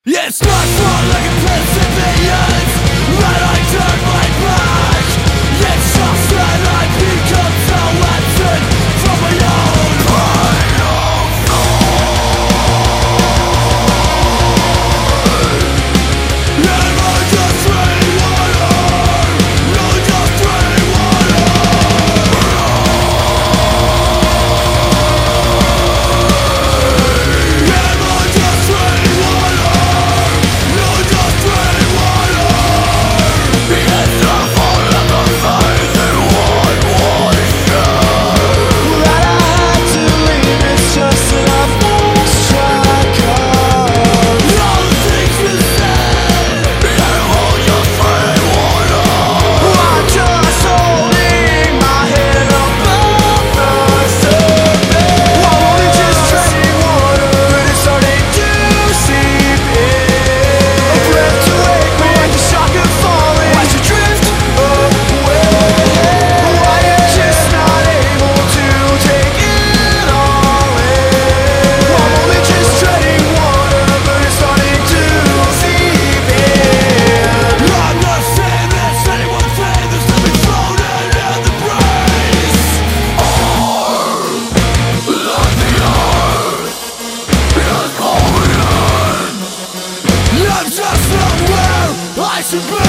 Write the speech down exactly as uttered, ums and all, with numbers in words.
It's not for like a perseverance that I turn my back. It's just that I become so absent from my own mind of thought. Am I just drinking water? No, just drinking water. Am I just drinking water? No, just drinking water. Because the fall of the faith in what was true. That I had to leave, it's just that I've lost track of all the things you said. Am I just drinking water? I'm just holding my head above the surface. I'm only just drinking water, but it's starting to seep in. A breath to wake me, like the shock of falling. Watch you drift away. I am just not able to take it all in. I'm only just treading water, but it's starting to seep in. I'm not saying this anyone say there's nothing floating in the breeze. Like the earth is falling in. I'm just not where I should be.